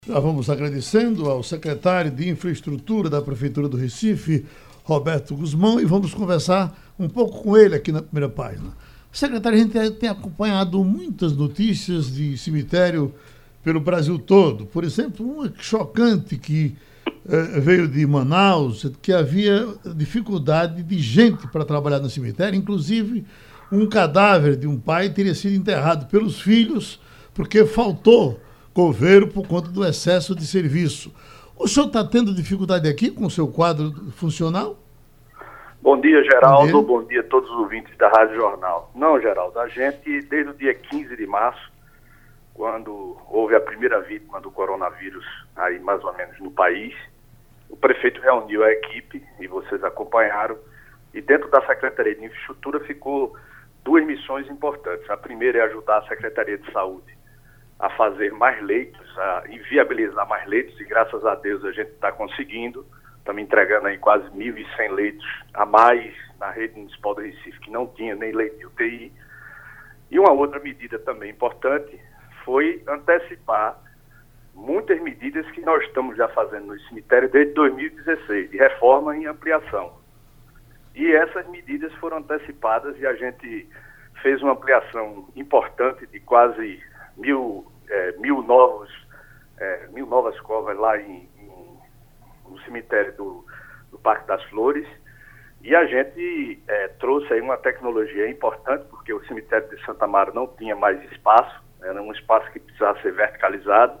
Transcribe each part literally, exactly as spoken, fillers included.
Já vamos agradecendo ao secretário de Infraestrutura da Prefeitura do Recife, Roberto Guzmão, e vamos conversar um pouco com ele aqui na primeira página. Secretário, a gente tem acompanhado muitas notícias de cemitério pelo Brasil todo. Por exemplo, uma chocante que eh, veio de Manaus, que havia dificuldade de gente para trabalhar no cemitério, inclusive um cadáver de um pai teria sido enterrado pelos filhos porque faltou coveiro por conta do excesso de serviço. O senhor está tendo dificuldade aqui com o seu quadro funcional? Bom dia, Geraldo. Bom dia. Bom dia a todos os ouvintes da Rádio Jornal. Não, Geraldo, a gente, desde o dia quinze de março, quando houve a primeira vítima do coronavírus, aí mais ou menos no país, o prefeito reuniu a equipe, e vocês acompanharam, e dentro da Secretaria de Infraestrutura ficou duas missões importantes. A primeira é ajudar a Secretaria de Saúde a fazer mais leitos, a inviabilizar mais leitos, e graças a Deus a gente está conseguindo. Estamos entregando aí quase mil e cem leitos a mais na rede municipal do Recife, que não tinha nem leito de U T I. E uma outra medida também importante foi antecipar muitas medidas que nós estamos já fazendo no cemitério desde dois mil e dezesseis, de reforma e ampliação. E essas medidas foram antecipadas e a gente fez uma ampliação importante de quase mil, é, mil, novos, é, mil novas covas lá em, em, no cemitério do, do Parque das Flores. E a gente é, trouxe aí uma tecnologia importante, porque o cemitério de Santa Amaro não tinha mais espaço, era um espaço que precisava ser verticalizado,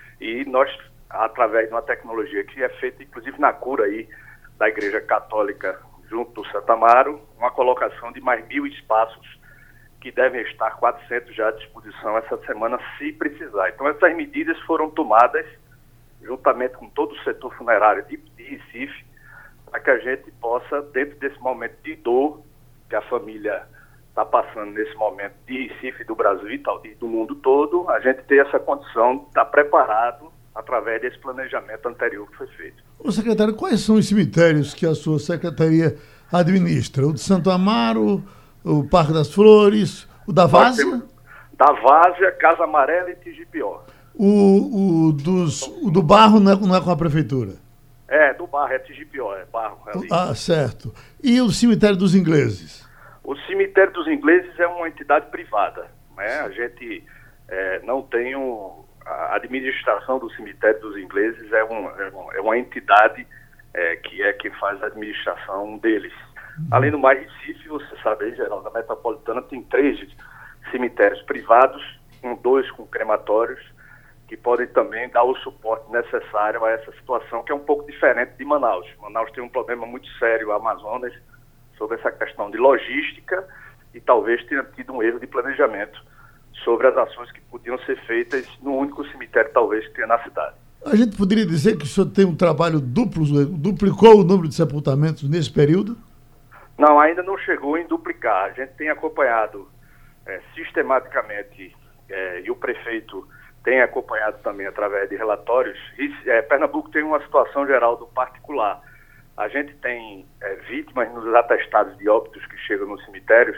e nós, através de uma tecnologia que é feita inclusive na cura aí da Igreja Católica junto do Santa Amaro, uma colocação de mais mil espaços que devem estar quatrocentos já à disposição essa semana, se precisar. Então, essas medidas foram tomadas juntamente com todo o setor funerário de, de Recife, para que a gente possa, dentro desse momento de dor que a família está passando nesse momento de Recife, do Brasil e, tal, e do mundo todo, a gente ter essa condição de estar preparado através desse planejamento anterior que foi feito. Ô, secretário, quais são os cemitérios que a sua secretaria administra? O de Santo Amaro, o Parque das Flores, o da Várzea? Da Várzea, Casa Amarela e Tigipió. O, o, dos, o do Barro não é, não é com a prefeitura? É, do Barro, é Tigipió, é Barro. É ali. Ah, certo. E o cemitério dos ingleses? O cemitério dos ingleses é uma entidade privada, né? A gente é, não tem um, a administração do cemitério dos ingleses é, um, é, um, é uma entidade é, que é quem faz a administração deles. Uhum. Além do mais, Recife, você sabe aí, Geraldo, a metropolitana tem três cemitérios privados, com dois com crematórios, que podem também dar o suporte necessário a essa situação, que é um pouco diferente de Manaus. Manaus tem um problema muito sério, o Amazonas, sobre essa questão de logística, e talvez tenha tido um erro de planejamento sobre as ações que podiam ser feitas no único cemitério, talvez, que tenha na cidade. A gente poderia dizer que o senhor tem um trabalho duplo, duplicou o número de sepultamentos nesse período? Não, ainda não chegou em duplicar. A gente tem acompanhado é, sistematicamente, é, e o prefeito tem acompanhado também através de relatórios. E, é, Pernambuco tem uma situação geral do particular. A gente tem é, vítimas nos atestados de óbitos que chegam nos cemitérios,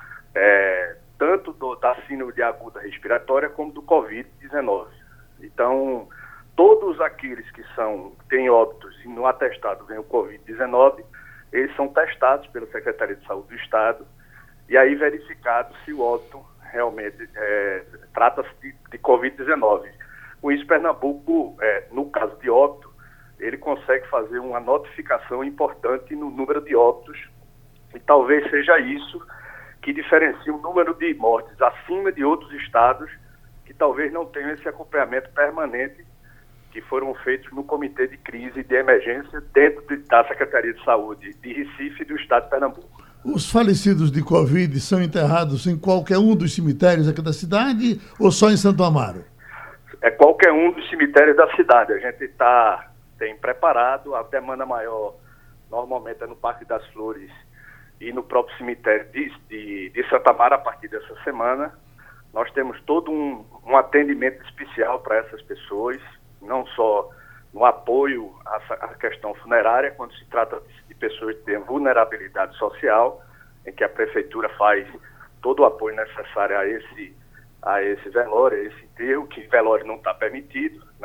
é, tanto do, da síndrome aguda respiratória como do covid dezenove. Então, todos aqueles que são, têm óbitos e no atestado vem o covid dezenove, eles são testados pela Secretaria de Saúde do Estado e aí verificado se o óbito realmente é, trata-se de, de covid dezenove. Com isso, Pernambuco, é, no caso de óbito, ele consegue fazer uma notificação importante no número de óbitos, e talvez seja isso que diferencia o número de mortes acima de outros estados que talvez não tenham esse acompanhamento permanente que foram feitos no Comitê de Crise e de Emergência dentro de, da Secretaria de Saúde de Recife e do Estado de Pernambuco. Os falecidos de Covid são enterrados em qualquer um dos cemitérios aqui da cidade ou só em Santo Amaro? É qualquer um dos cemitérios da cidade. A gente está tem preparado, a demanda maior normalmente é no Parque das Flores e no próprio cemitério de, de, de Santa Amaro a partir dessa semana. Nós temos todo um, um atendimento especial para essas pessoas, não só no apoio à, à questão funerária, quando se trata de pessoas que têm vulnerabilidade social, em que a prefeitura faz todo o apoio necessário a esse, a esse velório, a esse enterro, que velório não está permitido, né?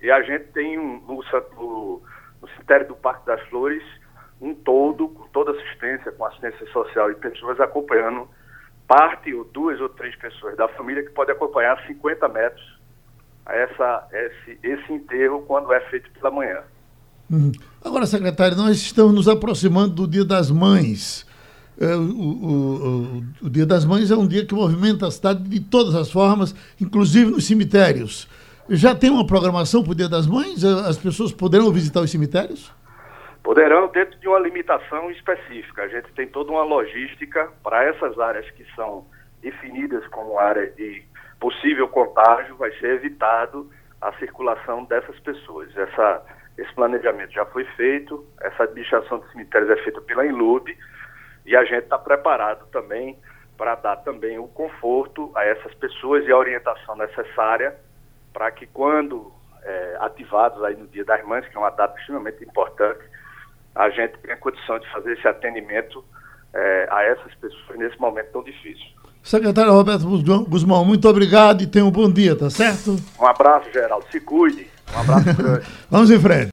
E a gente tem um, no, no, no cemitério do Parque das Flores um todo, com toda assistência, com assistência social e pessoas acompanhando parte ou duas ou três pessoas da família que pode acompanhar cinquenta metros essa, esse, esse enterro quando é feito pela manhã. Uhum. Agora, secretário, nós estamos nos aproximando do Dia das Mães. É, o, o, o, o Dia das Mães é um dia que movimenta a cidade de todas as formas, inclusive nos cemitérios. Já tem uma programação para o Dia das Mães? As pessoas poderão visitar os cemitérios? Poderão, dentro de uma limitação específica. A gente tem toda uma logística para essas áreas que são definidas como área de possível contágio, vai ser evitado a circulação dessas pessoas. Essa, esse planejamento já foi feito, essa administração de cemitérios é feita pela Inlub e a gente está preparado também para dar também o conforto a essas pessoas e a orientação necessária para que quando é, ativados aí no Dia das Mães, que é uma data extremamente importante, a gente tenha condição de fazer esse atendimento é, a essas pessoas nesse momento tão difícil. Secretário Roberto Guzmão, muito obrigado e tenha um bom dia, tá certo? Um abraço, Geraldo. Se cuide. Um abraço grande. Vamos em frente.